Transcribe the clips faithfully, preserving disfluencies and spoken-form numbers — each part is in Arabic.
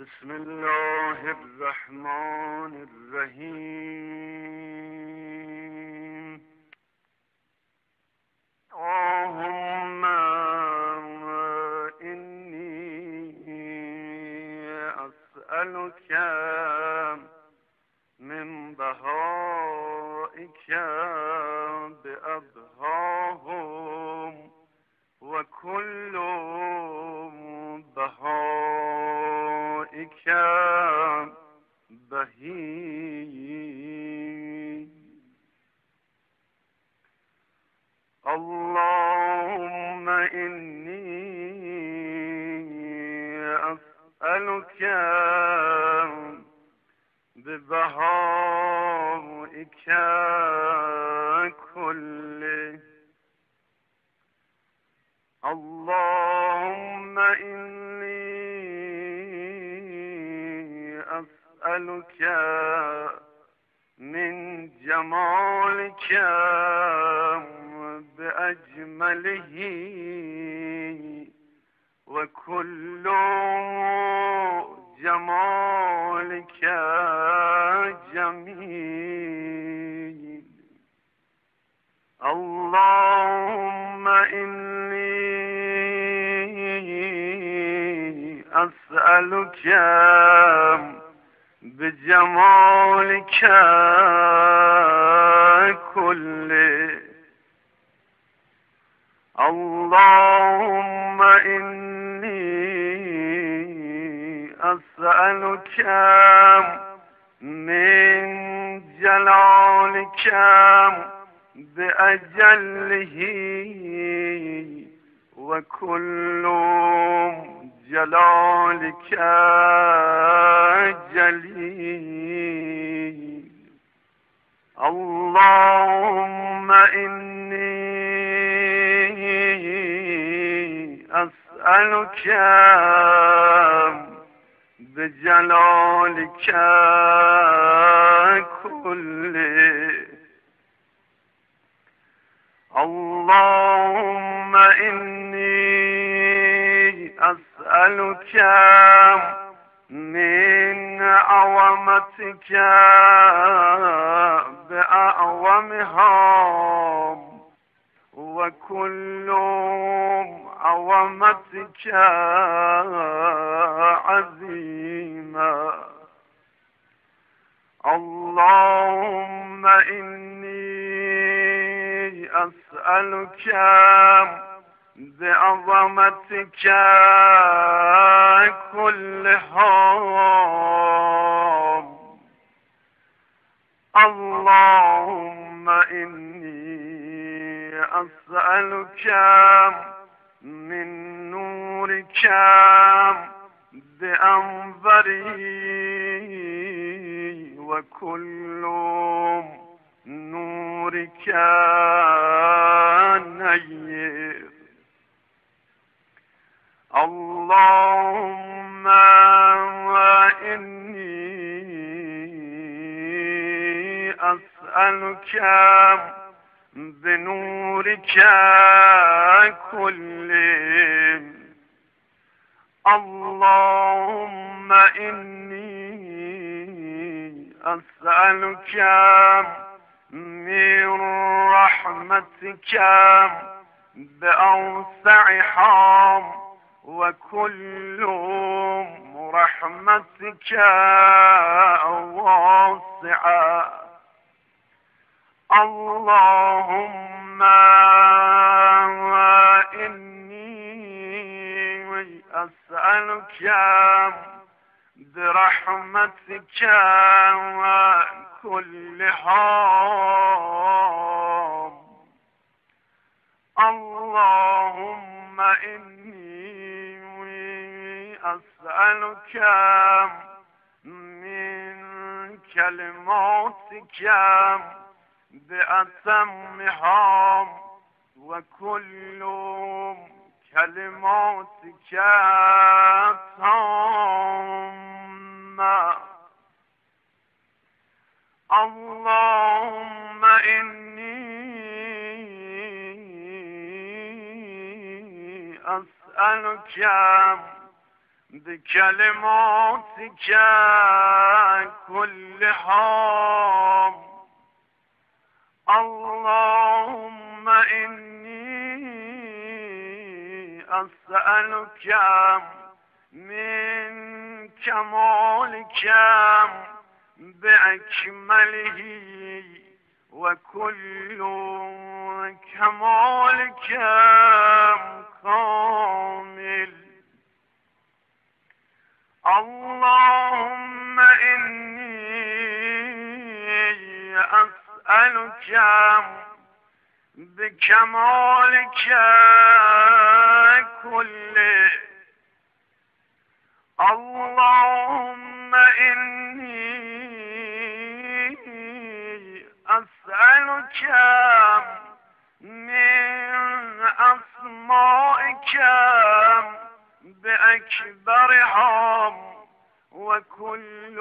بسم الله الرحمن الرحيم. اللهم إني أسألك من بهائك بأبهاهم وكل بهائك بهي. اللهم إني أسألك ببهائك كله. اللهم إني أسألك من جمالك بأجمله وكل جمالك جميل. اللهم إني أسألك بجمالك كله. اللهم إني أسألك من جلالك بأجله وكل جلالك جليل. اللهم إني أسألك بجلالك كله. اللهم إني أسألك من عظمتك بأعظمها وكل عظمتك عظيمة. اللهم إني أسألك بعظمتك كلها. اللهم إني أسألك من نورك بأنظره وكل نورك نير. اللهم إني أسألك بنورك كله. اللهم إني أسألك من رحمتك بأوسعها وكل رحمتك واسعة. اللهم إني أسألك برحمتك كلها. اللهم إني أسألك من كلماتك بأتمها وكل كلماتك تامة. اللهم إني أسألك بكلماتك كلهم. اللهم إني أسألك من كمالك بأكمله، وكل كمالك كامل. اللهم إني أسألك بكمالك كله. اللهم إني أسألك من أسمائك بأكبرها، وكل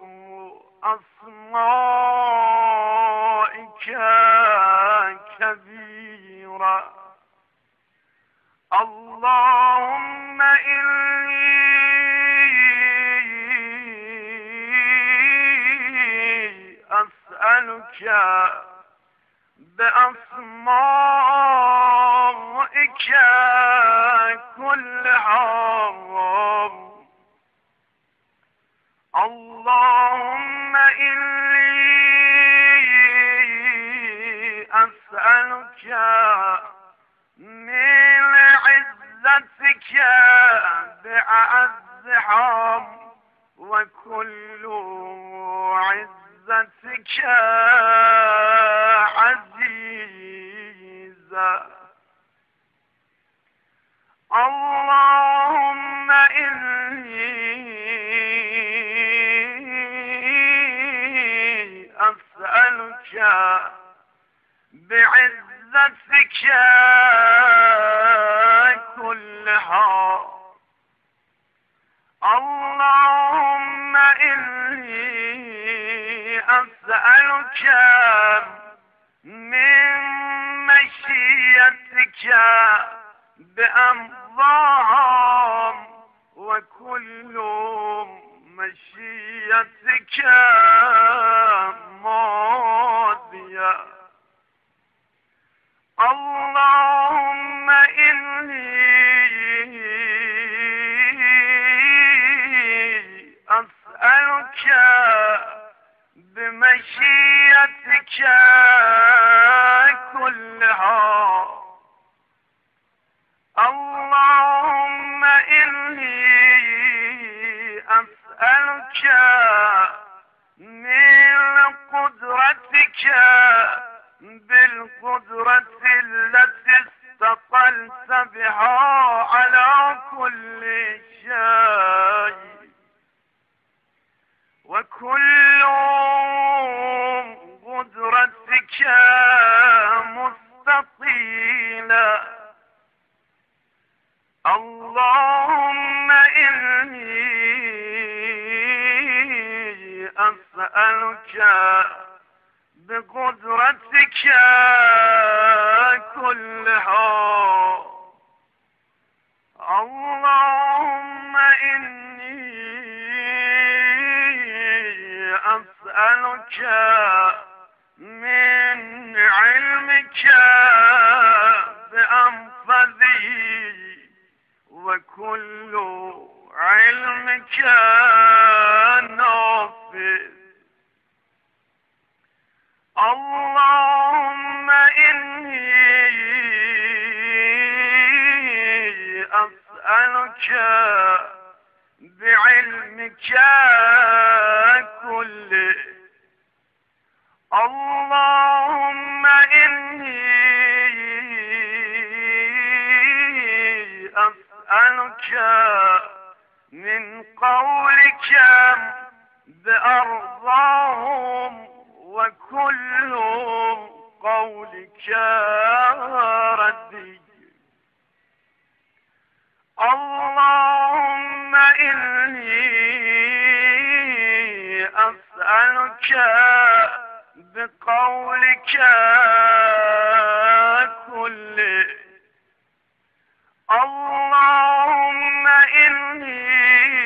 أسمائك كبيرة. اللهم إني أسألك بأسمائك كلها. اللهم إني أسألك من عزتك بأعزها، وكل عزتك عزيزة. اللهم إني أسألك بعزتك كلها. اللهم إني أسألك من مشيئتك بأمضاها، وكل مشيئتك ماضية. اللهم إني أسألك بمشيئتك كلها. اللهم إني أسألك من قدرتك بالقدرة التي استقلت بها على كل شيء، وكل قدرتك مستطيلة. اللهم إني أسألك بقدرتك كلها. اللهم إني أسألك من علمك بأنفذه، وكل علمك نافذ. اللهم إني أسألك بعلمك كله. اللهم إني أسألك من قولك بأرضاهم، وكل قولك ردي. اللهم إني أسألك بقولك كله. اللهم إني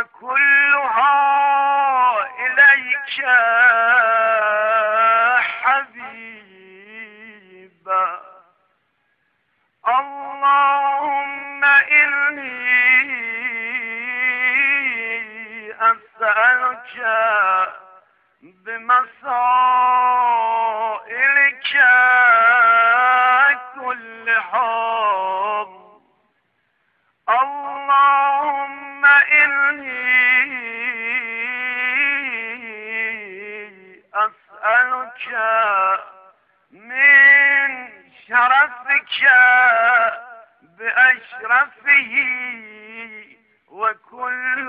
وكلها إليك حبيبا. اللهم إني أسألك بمسائلك كلها. اللهم إني أسألك من شرفك بأشرفه، وكل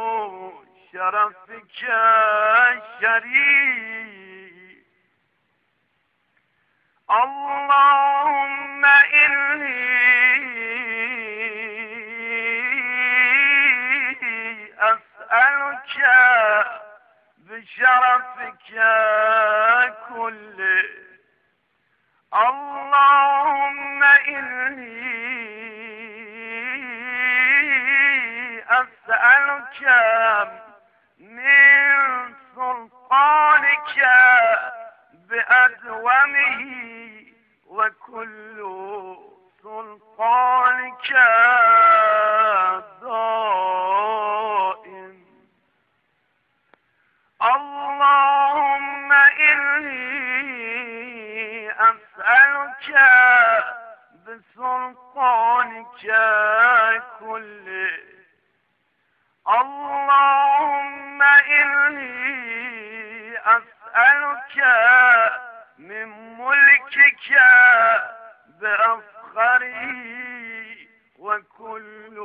شرفك شريف. اللهم إني أسألك بشرفك كله. اللهم إني أسألك من سلطانك بأدومه، وكل سلطانك دائم. اللهم إني أسألك بسلطانك كله. اللهم إني أسألك من ملكك بأفخره، وكل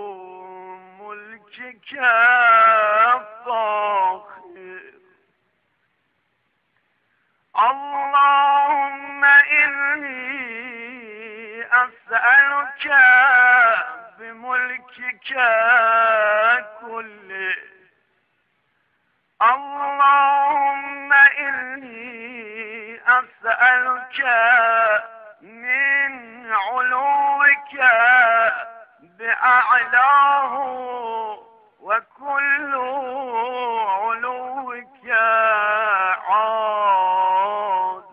ملكك فاخر. اللهم إني أسألك بملكك كله. اللهم إني أسألك من علوك بأعلاه، وكل علوك عال.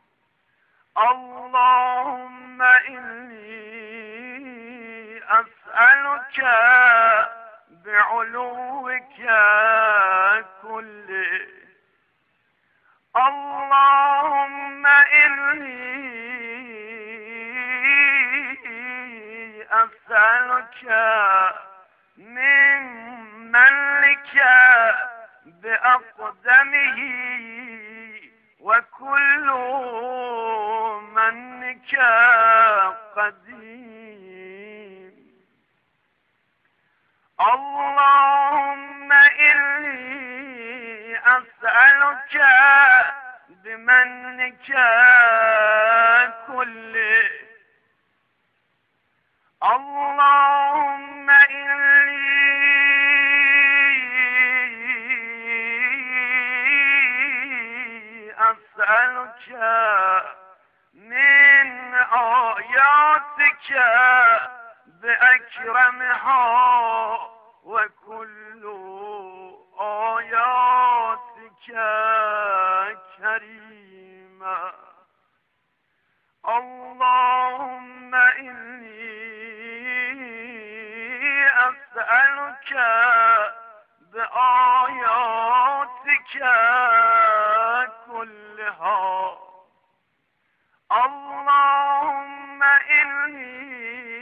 اللهم إني أسألك بعلوك كله. اللهم إني أسألك من منك بأقدمه، وكل منك قديم. اللهم إني أسألك بمنك كله. اللهم إني أسألك من آياتك بأكرمها، وكل آياتك كريمة. اللهم إني أسألك بآياتك كلها. اللهم إني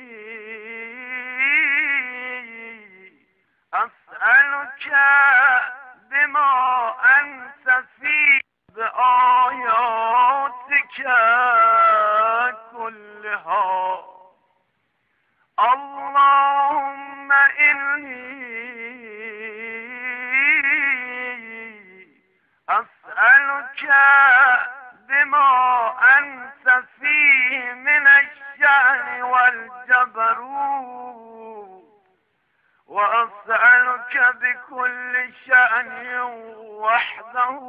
أسألك بما أنت فيه بآياتك كلها. اللهم إني أسألك بما أنت فيه من الشأن والجبروت، وأسألك بكل شأن وحده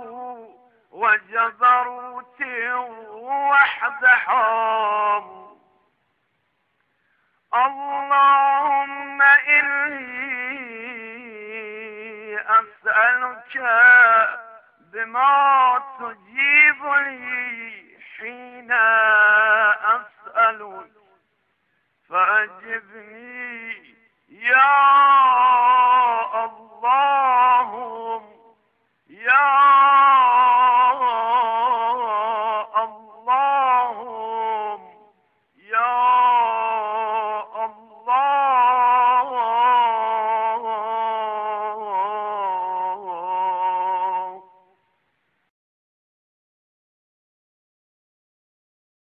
وجبروت وحدها. اللهم إني أسألك بما تجيب لي حين أسألك، فأجبني يا